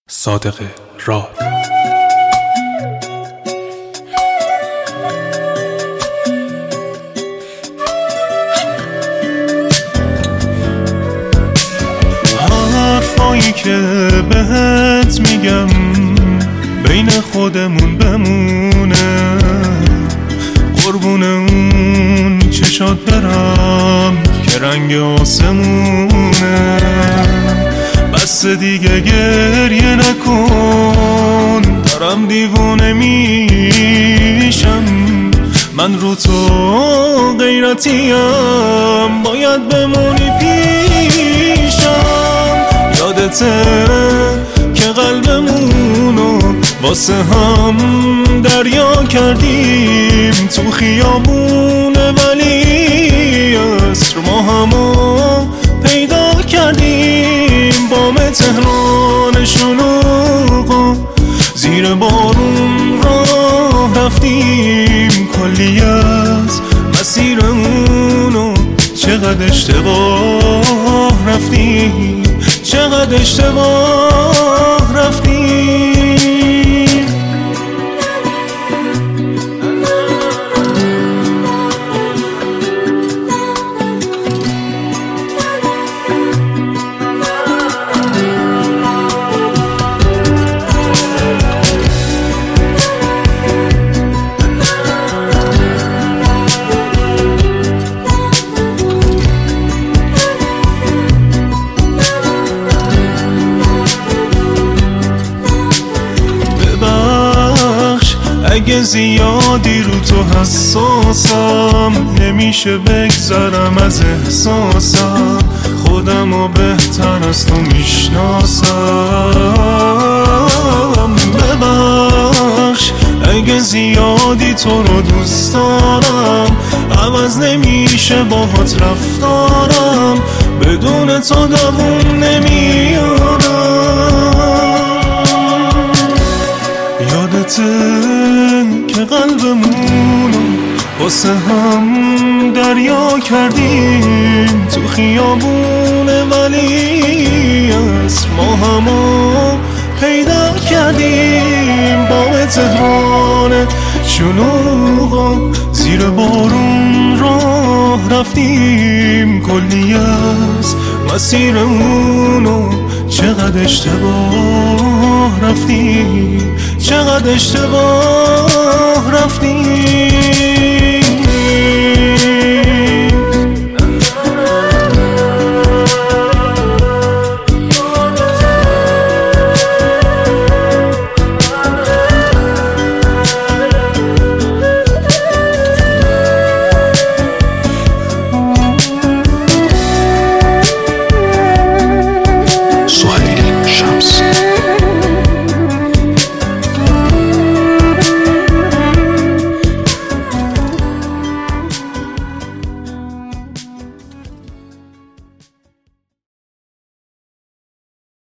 صادق راد. حرفایی که بهت میگم بین خودمون بمونه، قربون اون چشات برم که رنگ آسمونه. بس دیگه گریه نکن، دارم دیوونه میشم. من رو تو غیرتیم، باید بمونی پیشم. یادته که قلبمونو واسه هم دریا کردیم تو خیابون ولی عصر، ما همو پیدا کردیم. بام تهران شلوغ زیر بارون راه رفتیم، کلی از مسیرمونو چقدر اشتباه رفتیم، چقدر اشتباه رفتیم. اگه زیادی رو تو حساسم، نمیشه بگذرم از احساسم. خودمو بهتر از تو میشناسم. ببخش اگه زیادی تو رو دوست دارم، عوض نمیشه باهات رفتارم. بدون تو دووم نمیارم. یادته که قلبمونو واسه هم دریا کردیم تو خیابون ولی عصر، ما همو پیدا کردیم. بام تهران شلوغ زیر بارون راه رفتیم، کلی از مسیرمونو چقدر اشتباه رفتیم، چقدر اشتباه رفتیم.